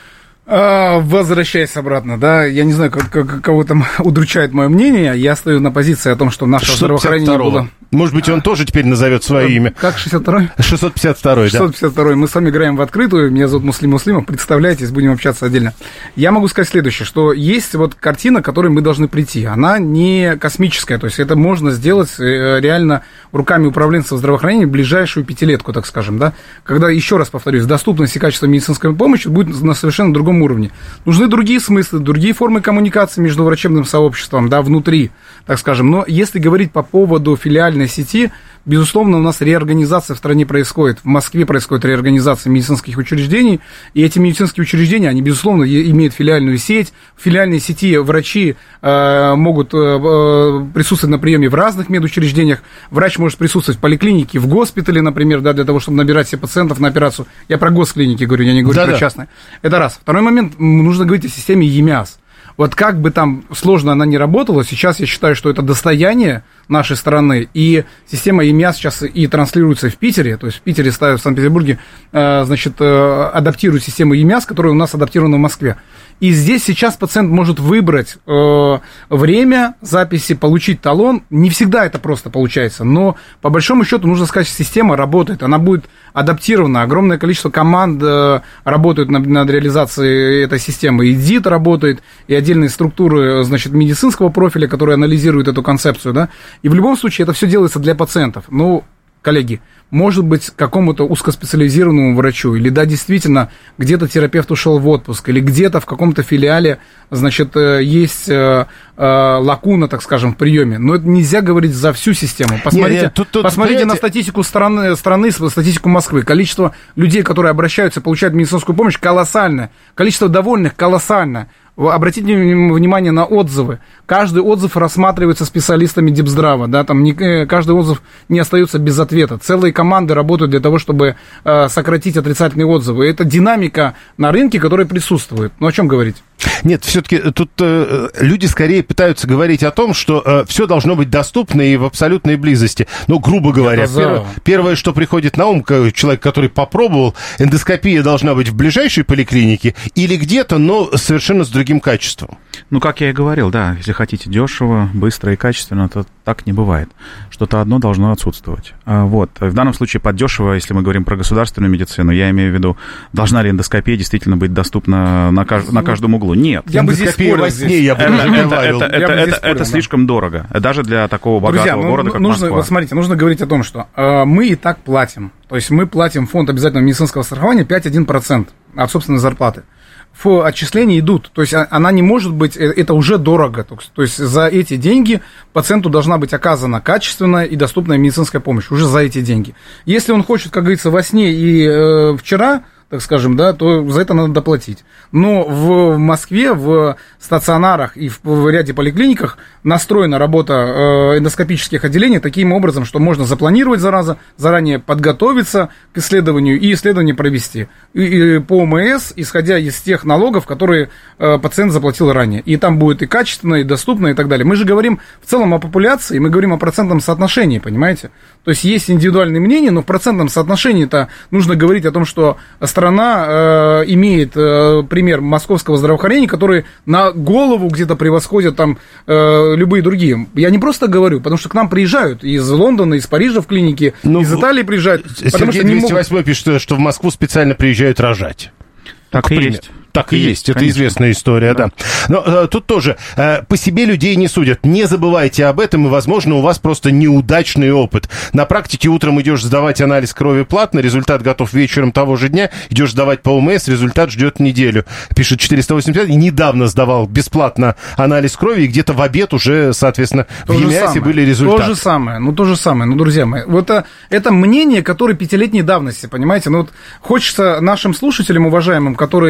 Возвращаясь обратно, да, я не знаю, как, как, кого там удручает мое мнение, я стою на позиции о том, что наше здравоохранение было...
Может быть, он тоже теперь назовет свое имя.
Как шестьдесят второй?
шестьсот пятьдесят второй, да.
шестьсот пятьдесят второй. Мы с вами играем в открытую. Меня зовут Муслим Муслимов. Представляйтесь, будем общаться отдельно. Я могу сказать следующее, что есть вот картина, к которой мы должны прийти. Она не космическая, то есть это можно сделать реально руками управленцев здравоохранения в ближайшую пятилетку, так скажем, да. Когда, еще раз повторюсь, доступность и качество медицинской помощи будет на совершенно другом уровне. Нужны другие смыслы, другие формы коммуникации между врачебным сообществом, да, внутри, так скажем. Но если говорить по поводу филиальной сети, безусловно, у нас реорганизация в стране происходит. В Москве происходит реорганизация медицинских учреждений, и эти медицинские учреждения, они, безусловно, имеют филиальную сеть. В филиальной сети врачи э, могут э, присутствовать на приеме в разных медучреждениях. Врач может присутствовать в поликлинике, в госпитале, например, да, для того, чтобы набирать себе пациентов на операцию. Я про госклиники говорю, я не говорю Да-да. про частные. Это раз. Второй момент, нужно говорить о системе ЕМИАС. Вот как бы там сложно она ни работала, сейчас я считаю, что это достояние нашей страны, и система ЕМИАС сейчас и транслируется в Питере, то есть в Питере ставят, в Санкт-Петербурге, э, значит, э, адаптируют систему ЕМИАС, которая у нас адаптирована в Москве. И здесь сейчас пациент может выбрать э, время записи, получить талон. Не всегда это просто получается, но по большому счету нужно сказать, что система работает, она будет адаптирована. Огромное количество команд э, работают над, над реализацией этой системы. И ДИТ работает, и отдельные структуры, значит, медицинского профиля, которые анализируют эту концепцию, да. И в любом случае это все делается для пациентов. Ну, коллеги, может быть, какому-то узкоспециализированному врачу, или, да, действительно, где-то терапевт ушел в отпуск, или где-то в каком-то филиале, значит, есть э, э, лакуна, так скажем, в приеме. Но это нельзя говорить за всю систему. Посмотрите, нет, нет, тут, тут, посмотрите на статистику страны, страны, статистику Москвы. Количество людей, которые обращаются, получают медицинскую помощь, колоссальное. Количество довольных колоссальное. Обратите внимание на отзывы. Каждый отзыв рассматривается специалистами Дипздрава, да, там не, каждый отзыв не остается без ответа. Целые команды работают для того, чтобы э, сократить отрицательные отзывы. Это динамика на рынке, которая присутствует. Ну, о чем говорить?
Нет, все-таки тут э, люди скорее пытаются говорить о том, что э, все должно быть доступно и в абсолютной близости. Ну, грубо говоря, первое, первое, что приходит на ум, человек, который попробовал, эндоскопия должна быть в ближайшей поликлинике или где-то, но совершенно с другим качеством.
Ну, как я и говорил, да, если хотите дешево, быстро и качественно, то так не бывает. Что-то одно должно отсутствовать. Вот. В данном случае под дешево, если мы говорим про государственную медицину, я имею в виду, должна ли эндоскопия действительно быть доступна на, кажд... на каждом углу? Нет.
Я бы здесь спорил. Во сне, я бы
это, это, это, это, спорил, это да. слишком дорого, даже для такого богатого Друзья, города, ну, как
нужно,
Москва.
Вот смотрите, нужно говорить о том, что э, мы и так платим. То есть мы платим в фонд обязательного медицинского страхования пять целых одна десятая процента от собственной зарплаты. Отчисления идут, то есть она не может быть, это уже дорого, то есть за эти деньги пациенту должна быть оказана качественная и доступная медицинская помощь, уже за эти деньги. Если он хочет, как говорится, во сне и э, вчера, так скажем, да, то за это надо доплатить. Но в Москве, в стационарах и в, в ряде поликлиниках настроена работа э, эндоскопических отделений таким образом, что можно запланировать зараза, заранее подготовиться к исследованию и исследование провести. И, и по ОМС, исходя из тех налогов, которые э, пациент заплатил ранее. И там будет и качественно, и доступно, и так далее. Мы же говорим в целом о популяции, мы говорим о процентном соотношении, понимаете? То есть есть индивидуальные мнения, но в процентном соотношении-то нужно говорить о том, что страна э, имеет э, пример московского здравоохранения, который на голову где-то превосходит там э, любые другие. Я не просто говорю, потому что к нам приезжают из Лондона, из Парижа в клинике, ну, из Италии приезжают.
Сергей двести восемь могут... пишет, что в Москву специально приезжают рожать.
Так и есть.
Так и есть, есть. Это известная история, да. да. Но э, тут тоже э, по себе людей не судят. Не забывайте об этом, и, возможно, у вас просто неудачный опыт. На практике утром идешь сдавать анализ крови платно, результат готов вечером того же дня, идешь сдавать по ОМС, результат ждет неделю. Пишет четыреста восемьдесят пять, и недавно сдавал бесплатно анализ крови, и где-то в обед уже, соответственно, то в ЕМИАСе были результаты.
То же самое, ну то же самое, ну, друзья мои. Вот это, это мнение, которое пятилетней давности, понимаете? Ну вот хочется нашим слушателям, уважаемым, которые пишут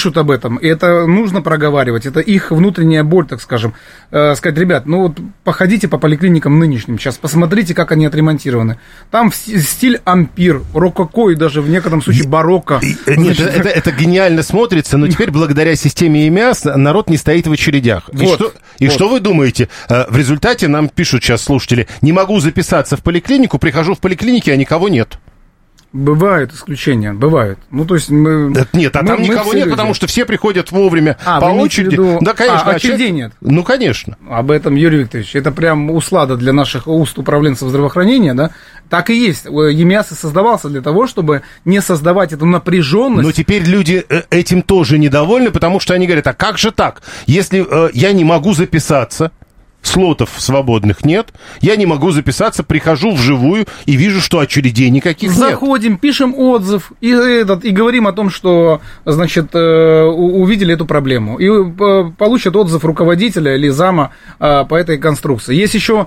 пишут об этом, и это нужно проговаривать, это их внутренняя боль, так скажем. Э, сказать, ребят, ну вот походите по поликлиникам нынешним сейчас, посмотрите, как они отремонтированы. Там в стиль ампир, рококо и даже в некотором случае барокко.
Нет, Значит, это, это гениально смотрится, но теперь благодаря системе ЕМИАС народ не стоит в очередях. Вот, и что, и вот. Что вы думаете? В результате нам пишут сейчас слушатели, не могу записаться в поликлинику, прихожу в поликлинике, а никого нет.
Бывают исключения, бывают. Ну, то есть мы...
Нет, а
мы,
там
мы
никого нет, люди. Потому что все приходят вовремя
а,
по очереди.
Виду...
Да, конечно.
А, очередей нет?
Ну, конечно.
Об этом, Юрий Викторович, это прям услада для наших уст управленцев здравоохранения, да? Так и есть. ЕМИАС и создавался для того, чтобы не создавать эту напряженность.
Но теперь люди этим тоже недовольны, потому что они говорят, а как же так? Если э, я не могу записаться... Слотов свободных нет, я не могу записаться, прихожу вживую и вижу, что очередей никаких нет.
Заходим, пишем отзыв и, этот, и говорим о том, что, значит, увидели эту проблему. И получат отзыв руководителя или зама по этой конструкции. Есть еще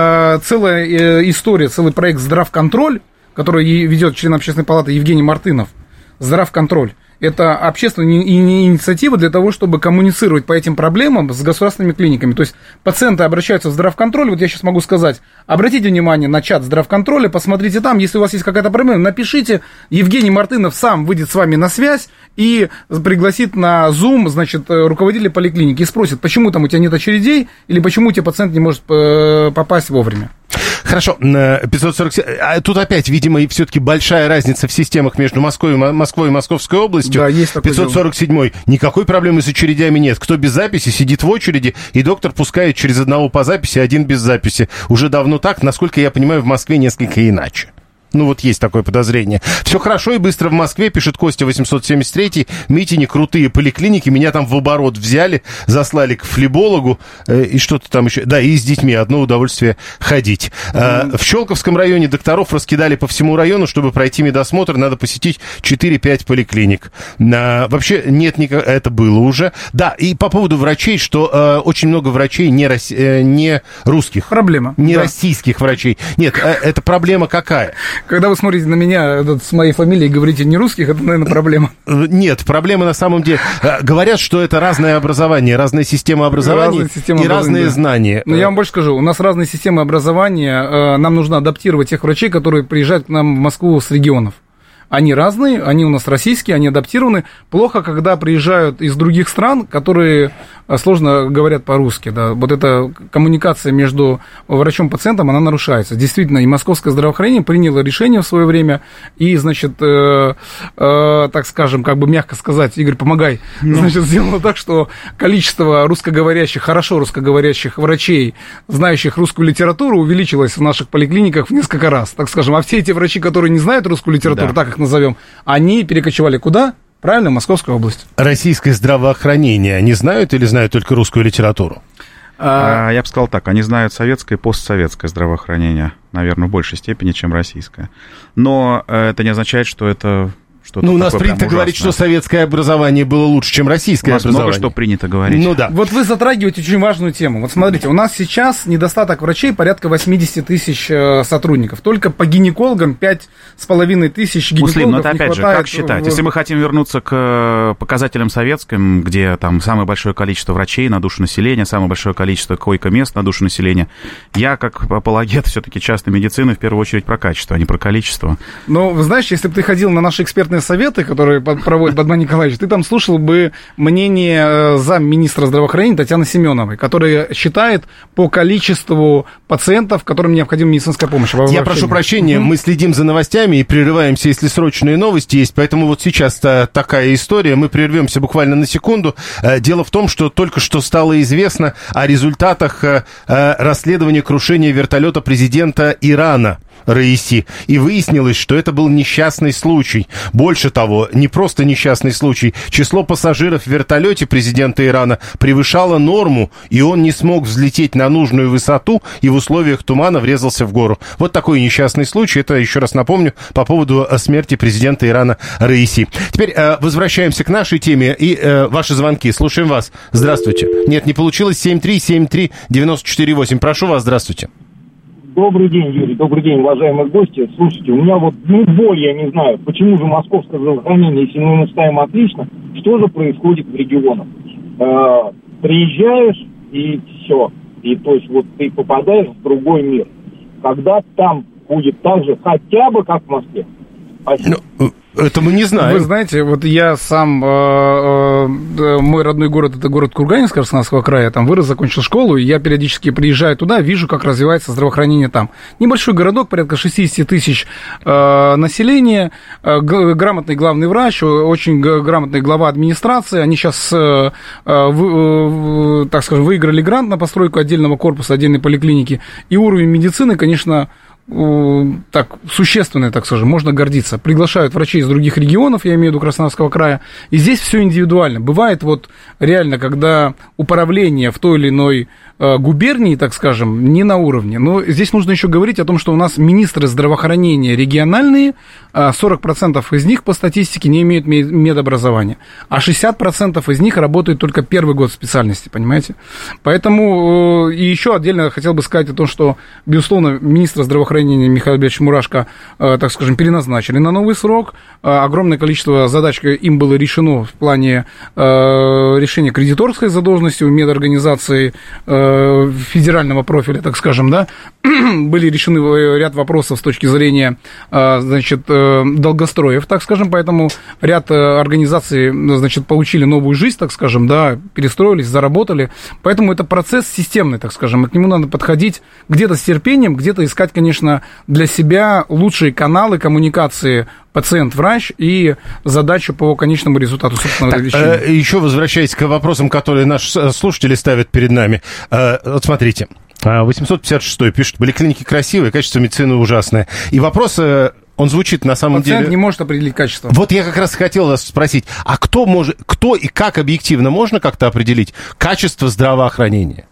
целая история, целый проект «Здравконтроль», который ведет член Общественной палаты Евгений Мартынов. «Здравконтроль». Это общественная инициатива для того, чтобы коммуницировать по этим проблемам с государственными клиниками. То есть пациенты обращаются в здравконтроль. Вот я сейчас могу сказать, обратите внимание на чат здравконтроля, посмотрите там, если у вас есть какая-то проблема, напишите. Евгений Мартынов сам выйдет с вами на связь и пригласит на Zoom, значит, руководителя поликлиники и спросит, почему там у тебя нет очередей или почему у тебя пациент не может попасть вовремя.
Хорошо, пятьсот сорок семь. А тут опять, видимо, и все-таки большая разница в системах между Москвой, Москвой и Московской областью.
Да, есть такое
пятьсот сорок семь. Никакой проблемы с очередями нет. Кто без записи, сидит в очереди, и доктор пускает через одного по записи, один без записи. Уже давно так, насколько я понимаю, в Москве несколько иначе. Ну, вот есть такое подозрение. Все хорошо и быстро в Москве, пишет Костя восемьсот семьдесят три. Митини, крутые поликлиники. Меня там в оборот взяли, заслали к флебологу. Э, и что-то там еще. Да, и с детьми. Одно удовольствие ходить. Mm-hmm. Э, в Щелковском районе докторов раскидали по всему району. Чтобы пройти медосмотр, надо посетить четыре-пять поликлиник. Э, вообще нет никакого... Это было уже. Да, и по поводу врачей, что э, очень много врачей не, рос... э, не русских.
Проблема.
Не
да.
российских врачей. Нет, э, это проблема какая?
Когда вы смотрите на меня этот, с моей фамилией и говорите не русских, это, наверное, проблема.
Нет, проблема на самом деле... Говорят, что это разное образование, разная система образования разные системы и образования, разные да. знания.
Но я вам больше скажу, у нас разные системы образования, нам нужно адаптировать тех врачей, которые приезжают к нам в Москву с регионов. Они разные, они у нас российские, они адаптированы. Плохо, когда приезжают из других стран, которые сложно говорят по-русски. Да. Вот эта коммуникация между врачом и пациентом, она нарушается. Действительно, и московское здравоохранение приняло решение в свое время, и, значит, э, э, так скажем, как бы мягко сказать, Игорь, помогай, ну. значит, сделало так, что количество русскоговорящих, хорошо русскоговорящих врачей, знающих русскую литературу, увеличилось в наших поликлиниках в несколько раз, так скажем. А все эти врачи, которые не знают русскую литературу, да. так их назовем, они перекочевали куда? Правильно, в Московскую область.
Российское здравоохранение они знают или знают только русскую литературу?
А, я бы сказал так, они знают советское и постсоветское здравоохранение, наверное, в большей степени, чем российское. Но это не означает, что это...
Ну, у нас принято говорить, что советское образование было лучше, чем российское
у нас
образование.
Много что принято говорить.
Ну да.
Вот вы затрагиваете очень важную тему. Вот смотрите, у нас сейчас недостаток врачей порядка восемьдесят тысяч сотрудников. Только по гинекологам пять с половиной тысяч гинекологов.
Муслим, ну это опять же, как считать? В... Если мы хотим вернуться к показателям советским, где там самое большое количество врачей на душу населения, самое большое количество койко-мест на душу населения, я, как апологет все-таки частной медицины, в первую очередь про качество, а не про количество.
Но, вы знаешь, если бы ты ходил на наши экспертные советы, которые проводит Бадман Николаевич, ты там слушал бы мнение замминистра здравоохранения Татьяны Семеновой, которая считает по количеству пациентов, которым необходима медицинская помощь.
Я прошу прощения, угу. мы следим за новостями и прерываемся, если срочные новости есть, поэтому вот сейчас такая история, мы прервемся буквально на секунду. Дело в том, что только что стало известно о результатах расследования крушения вертолета президента Ирана Раиси. И выяснилось, что это был несчастный случай. Больше того, не просто несчастный случай. Число пассажиров в вертолете президента Ирана превышало норму, и он не смог взлететь на нужную высоту и в условиях тумана врезался в гору. Вот такой несчастный случай. Это, еще раз напомню, по поводу смерти президента Ирана Раиси. Теперь э, возвращаемся к нашей теме и э, ваши звонки. Слушаем вас. Здравствуйте. Нет, не получилось. семь три семь три девять четыре восемь. Прошу вас, здравствуйте.
Добрый день, Юрий, добрый день, уважаемые гости. Слушайте, у меня вот, ну, боль, я не знаю, почему же московское здравоохранение, если мы ставим отлично, что же происходит в регионах? Э, приезжаешь, и все. И то есть вот ты попадаешь в другой мир. Когда там будет так же, хотя бы как в Москве. Спасибо.
Ну, это мы не знаем.
Вы знаете, вот я сам, э, э, мой родной город, это город Курганинск Краснодарского края, я там вырос, закончил школу, и я периодически приезжаю туда, вижу, как развивается здравоохранение там. Небольшой городок, порядка шестьдесят тысяч э, населения, э, грамотный главный врач, очень грамотный глава администрации, они сейчас, э, э, вы, э, так скажем, выиграли грант на постройку отдельного корпуса, отдельной поликлиники, и уровень медицины, конечно, так, существенное, так скажем, можно гордиться. Приглашают врачей из других регионов, я имею в виду Краснодарского края, и здесь все индивидуально. Бывает вот реально, когда управление в той или иной э, губернии, так скажем, не на уровне. Но здесь нужно еще говорить о том, что у нас министры здравоохранения региональные, э, сорок процентов из них по статистике не имеют медобразования, а шестьдесят процентов из них работают только первый год специальности, понимаете? Поэтому э, и еще отдельно хотел бы сказать о том, что, безусловно, министр здравоохранения Михаил Ильич Мурашко, э, так скажем, переназначили на новый срок. Э, огромное количество задач им было решено в плане э, решения кредиторской задолженности у медорганизации э, федерального профиля, так скажем, да. Были решены ряд вопросов с точки зрения, э, значит, э, долгостроев, так скажем, поэтому ряд э, организаций, значит, получили новую жизнь, так скажем, да, перестроились, заработали. Поэтому это процесс системный, так скажем, и к нему надо подходить где-то с терпением, где-то искать, конечно, для себя лучшие каналы коммуникации пациент-врач и задачу по конечному результату собственного лечения.
Э, еще возвращаясь к вопросам, которые наши слушатели ставят перед нами. Э, вот смотрите, восемьсот пятьдесят шестой пишет: поликлиники красивые, качество медицины ужасное. И вопрос... Он звучит на самом
Пациент
деле...
не может определить качество.
Вот я как раз хотел вас спросить, а кто может, кто и как объективно можно как-то определить качество здравоохранения?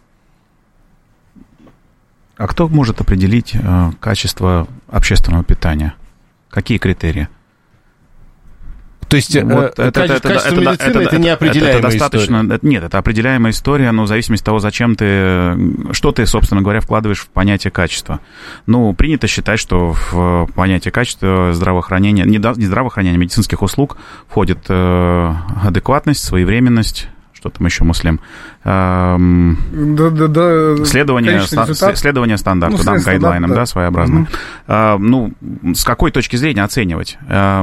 А кто может определить э, качество общественного питания? Какие критерии?
То есть вот э, это, качество это, медицины это, это, это неопределяемая
это достаточно, история? Это, нет, это определяемая история, но в зависимости от того, зачем ты, что ты, собственно говоря, вкладываешь в понятие качества. Ну, принято считать, что в понятие качества здравоохранения, не, не здравоохранения, а медицинских услуг входит э, адекватность, своевременность, что там еще, Муслим? Эм, да, да, да. Следование, ста- следование стандарту, ну, да, гайдлайнам, да, да, своеобразно. Угу. Э, ну, с какой точки зрения оценивать?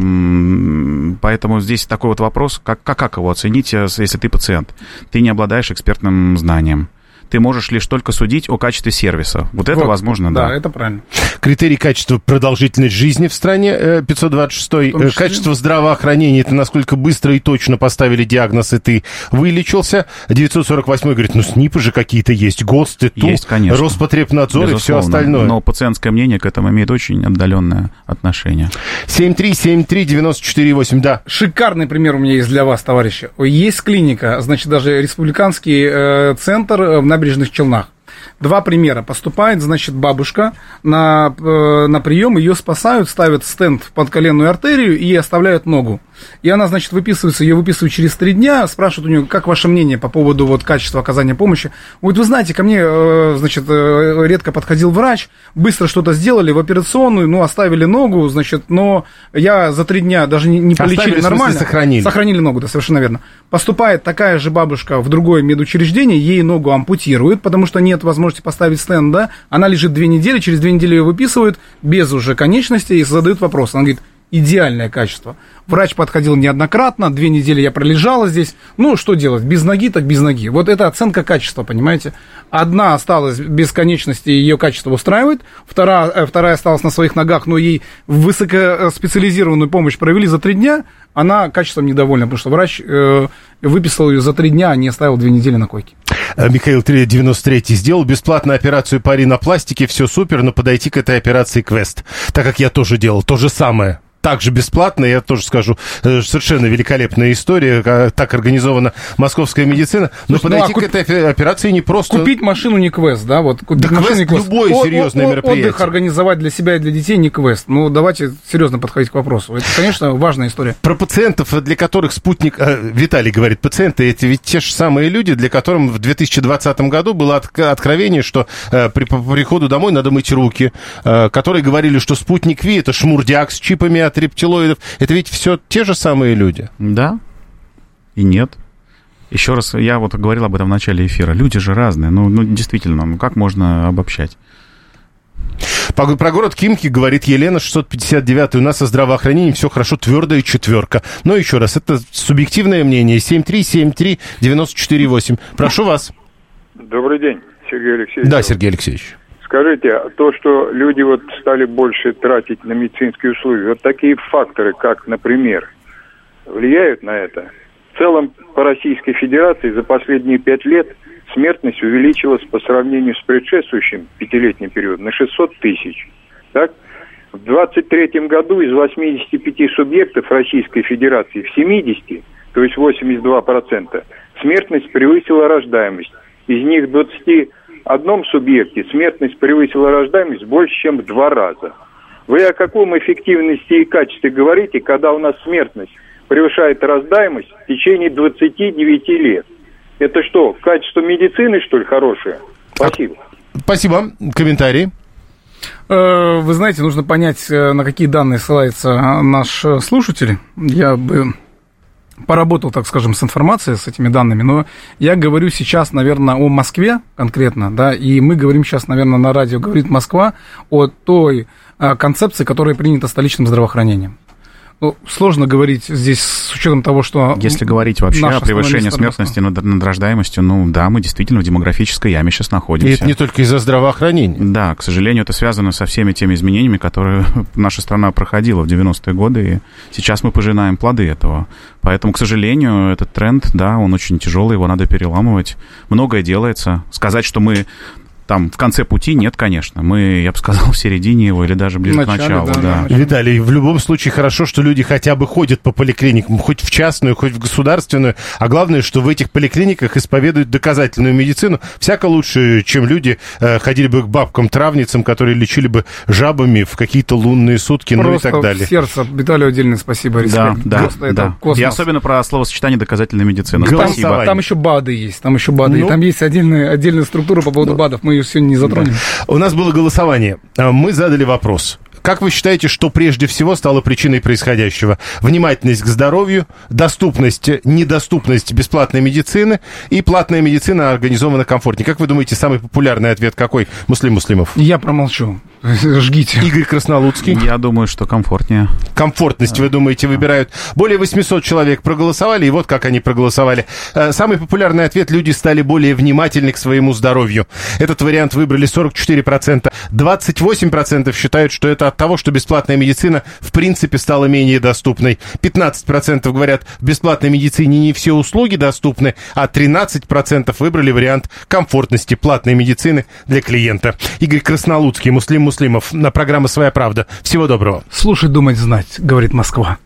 Эм, поэтому здесь такой вот вопрос, как, как, как его оценить, если ты пациент? Ты не обладаешь экспертным знанием. Ты можешь лишь только судить о качестве сервиса. Вот это вот, возможно, да.
Да, это правильно.
Критерий качества — продолжительность жизни в стране, пятьсот двадцать шестой. Качество здравоохранения — это насколько быстро и точно поставили диагноз, и ты вылечился. девятьсот сорок восьмой говорит, ну, СНИПы же какие-то есть, ГОСТы, ТУ, Роспотребнадзор, безусловно, и все остальное.
Но пациентское мнение к этому имеет очень отдаленное отношение.
семь три семь три девять четыре восемь, да.
Шикарный пример у меня есть для вас, товарищи. Есть клиника, значит, даже республиканский э, центр в Набережных Челнах. Два примера. Поступает, значит, бабушка на, э, на прием, ее спасают, ставят стенд в подколенную артерию и оставляют ногу. И она, значит, выписывается, ее выписывают через три дня, спрашивают у нее, как ваше мнение по поводу вот, качества оказания помощи. Говорит, вы знаете, ко мне, э, значит, э, редко подходил врач, быстро что-то сделали в операционную, ну, оставили ногу, значит, но я за три дня даже не, не полечили
оставили,
нормально.
В смысле, сохранили.
Сохранили ногу, да, совершенно верно. Поступает такая же бабушка в другое медучреждение, ей ногу ампутируют, потому что нет возможности поставить стенд, да, она лежит две недели, через две недели ее выписывают без уже конечностей и задают вопрос. Она говорит, идеальное качество. Врач подходил неоднократно, две недели я пролежала здесь. Ну, что делать? Без ноги, так без ноги. Вот это оценка качества, понимаете? Одна осталась без конечности, ее качество устраивает. Вторая, вторая осталась на своих ногах, но ей высокоспециализированную помощь провели за три дня. Она качеством недовольна, потому что врач э, выписал ее за три дня, а не оставил две недели на койке.
Михаил девяносто третий сделал бесплатную операцию по ринопластике, все супер, но подойти к этой операции квест. Так как я тоже делал то же самое. также бесплатно, я тоже скажу, совершенно великолепная история, так организована московская медицина, но
Слушай,
подойти
ну, а
к этой операции не просто...
Купить машину не квест, да, вот. Купить
Да
машину,
квест, любое
о,
серьезное
о, о,
мероприятие.
Отдых организовать для себя и для детей не квест. Ну, давайте серьезно подходить к вопросу. Это, конечно, важная история.
Про пациентов, для которых спутник... Виталий говорит, пациенты, это ведь те же самые люди, для которых в две тысячи двадцатом году было откровение, что при приходу домой надо мыть руки, которые говорили, что спутник Ви — это шмурдяк с чипами от рептилоидов. Это ведь все те же самые люди.
Да и нет. Еще раз, я вот говорил об этом в начале эфира. Люди же разные. Ну, ну действительно, ну как можно обобщать?
Про, про город Химки говорит Елена, шестьсот пятьдесят девятый. У нас со здравоохранением все хорошо, твердая четверка. Но еще раз, это субъективное мнение. семь три семь три девять четыре восемь. Прошу вас.
Добрый день, Сергей Алексеевич.
Да, Сергей Алексеевич.
Скажите, то, что люди вот стали больше тратить на медицинские услуги, вот такие факторы, как, например, влияют на это? В целом, по Российской Федерации за последние пять лет смертность увеличилась по сравнению с предшествующим пятилетним периодом на шестьсот тысяч. Так? В двадцать третьем году из восьмидесяти пяти субъектов Российской Федерации в семидесяти, то есть восемьдесят два процента, смертность превысила рождаемость. Из них в двадцати одном субъекте смертность превысила рождаемость больше, чем в два раза. Вы о каком эффективности и качестве говорите, когда у нас смертность превышает рождаемость в течение двадцати девяти лет? Это что, качество медицины, что ли, хорошее? Спасибо.
Спасибо. Комментарии?
Вы знаете, нужно понять, на какие данные ссылается наш слушатель. Я бы поработал, так скажем, с информацией, с этими данными, но я говорю сейчас, наверное, о Москве конкретно, да, и мы говорим сейчас, наверное, на радио «Говорит Москва» о той концепции, которая принята столичным здравоохранением. Ну, сложно говорить здесь с учетом того, что...
Если говорить вообще о превышении смертности над, над рождаемостью, ну да, мы действительно в демографической яме сейчас находимся.
И это не только из-за здравоохранения.
Да, к сожалению, это связано со всеми теми изменениями, которые наша страна проходила в девяностые годы, и сейчас мы пожинаем плоды этого. Поэтому, к сожалению, этот тренд, да, он очень тяжелый, его надо переламывать. Многое делается. Сказать, что мы... Там в конце пути нет, конечно. Мы, я бы сказал, в середине его или даже ближе начале, к началу. Да, да.
Да. Виталий, в любом случае хорошо, что люди хотя бы ходят по поликлиникам, хоть в частную, хоть в государственную. А главное, что в этих поликлиниках исповедуют доказательную медицину. Всяко лучше, чем люди э, ходили бы к бабкам-травницам, которые лечили бы жабами в какие-то лунные сутки,
просто
ну и так далее.
Сердце. Виталию отдельное спасибо.
Да, да,
просто
да. И особенно про словосочетание доказательной медицины.
Спасибо. Там, там еще БАДы есть. Там еще БАДы. Ну, и там есть отдельная, отдельная структура по поводу ну, БАДов. Мы ее сегодня не затронем.
У нас было голосование. Мы задали вопрос. Как вы считаете, что прежде всего стало причиной происходящего? Внимательность к здоровью, доступность, недоступность бесплатной медицины и платная медицина организована комфортнее. Как вы думаете, самый популярный ответ какой? Муслим Муслимов.
Я промолчу. Жгите.
Игорь Краснолудский.
Я думаю, что комфортнее.
Комфортность, вы думаете, выбирают. Более восемьсот человек проголосовали, и вот как они проголосовали. Самый популярный ответ: люди стали более внимательны к своему здоровью. Этот вариант выбрали сорок четыре процента. двадцать восемь процентов считают, что это от того, что бесплатная медицина в принципе стала менее доступной. пятнадцать процентов говорят, в бесплатной медицине не все услуги доступны, а тринадцать процентов выбрали вариант комфортности платной медицины для клиента. Игорь Краснолудский, Муслим Муслимов. На программе «Своя правда». Всего доброго.
Слушать, думать, знать, говорит Москва.